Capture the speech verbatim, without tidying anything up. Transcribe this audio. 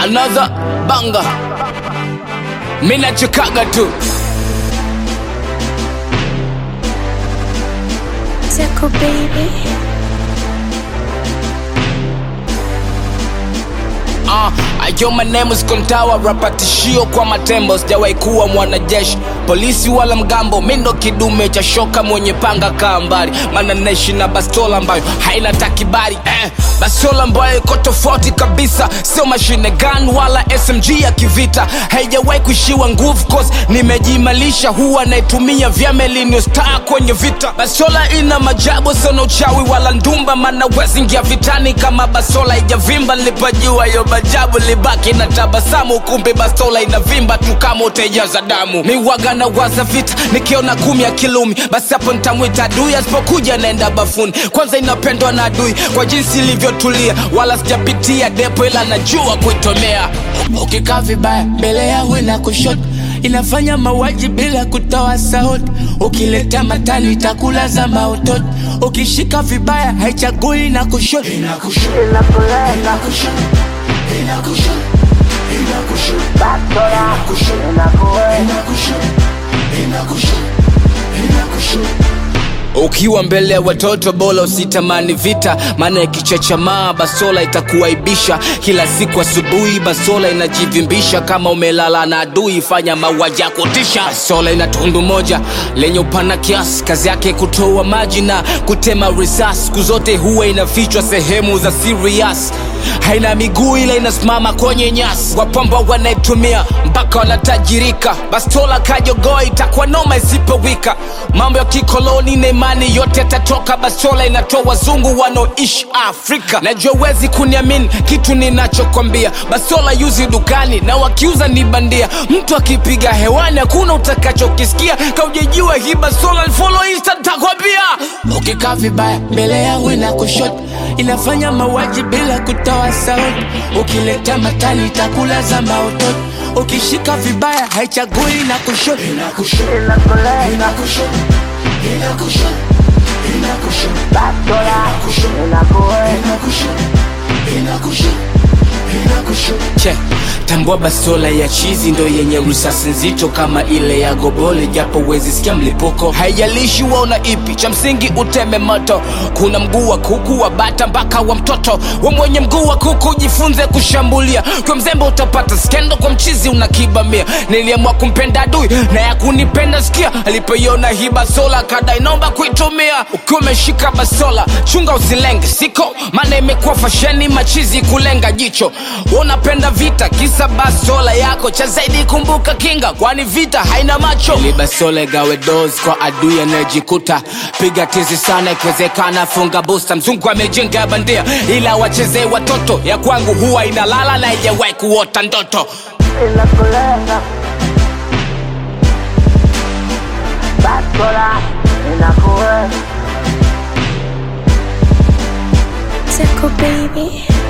Another banger. Mina chikaga tu. Zeko baby. Uh, ayo my name is Kontawa, rapa tishio kwa matembo. Sijawahi kuwa mwanajeshi, polisi wala mgambo. Mindo kidume cha shoka mwenye panga kambari. Mana naishi na bastola ambayo haina takibari eh. Bastola ambayo iko tofauti kabisa. Sio machine gun wala S M G ya kivita. Haijawahi kuishiwa nguvu cause nimejimalisha. Huwa naitumia vya melinio star kwenye vita. Bastola ina majabu sana uchawi wala ndumba. Mana wezi ingia vitani kama bastola ijavimba. Nilipajua yo majabu libaki na tabasamu. Kumbe bastola inavimba tu kama utejaza damu. Miwaga na waza vita nikiona kumi ya kilumi. Basi hapo nitamwita adui asipokuja naenda bafuni. Kwanza inapendwa na adui kwa jinsi ilivyotulia. Wala sijapitia depo ila najua kuitomea. Ukikaa vibaya mbele yangu na kushoto inafanya mauaji bila kutoa sauti. Ukileta matani itakula za mautot. Ukishika vibaya haichagui na kushoto. Inakushoto, inakushoto, inakushoto, inakushoto, inakushoto, inakushoto, inakushoto, inakushoto. Ukiwa mbele ya watoto bora usitamani vita. Maana ikichachamaa bastola itakuaibisha. Kila siku asubuhi bastola inajivimbisha. Kama umelala na adui fanya mauaji ya kutisha. Bastola ina tundu moja lenye upana kiasi. Kazi yake kutoa maji na kutema risasi. Siku zote huwa inafichwa sehemu za serious. Haina miguu ila inasimama kwenye nyasi. Wapamba wanaitumia mpaka wanatajirika. Bastola kajogoa itakuwa noma isipowika. Mambo ya kikoloni na imani yote yatatoka. Bastola inatoa wazungu wanaoishi Afrika. Najua wezi kuniamini kitu ninachokwambia. Bastola yuzi dukani na wakiuza ni bandia. Mtu akipiga hewani hakuna utakachokisikia. Kaujejua hii bastola follow insta nitakwambia. Ukikaa vibaya mbele yangu na kushoto inafanya mauaji bila kutoa sauti. Ukileta matani itakula za mautot. Ukishika vibaya haichagui na kushoto. Inakushoto, inakushoto, inakushoto, inakushoto, inakushoto, inakushoto, inakushoto. Che, tambua bastola ya chizi ndo yenye risasi nzito kama ile ya gobole. Japo wezi sikia mlipuko. Haijalishi waona ipi, cha msingi uteme moto. Kuna mguu wa kuku wa bata mpaka wa mtoto. We mwenye mguu wa kuku jifunze kushambulia. Kwa mzembe utapata skendo, kwa mchizi unakibamia. Niliamua kumpenda adui na ya kunipenda sikia. Alipoiona hii bastola kadai naomba kuitumia. Ukiwa umeshika bastola chunga usilenge siko. Maana imekuwa fasheni machizi kulenga jicho. Unapenda vita kisa bastola yako. Cha zaidi kumbuka kinga kwani vita haina macho. Ili bastola gawe dozi kwa adui anajikuta. Piga tizi sana ikiwezekana funga booster. Mzungu amejenga bandia ila wacheze watoto. Ya kwangu huwa inalala na haijawahi kuota ndoto. Inakuleta bastola inakuweza. Zeko baby.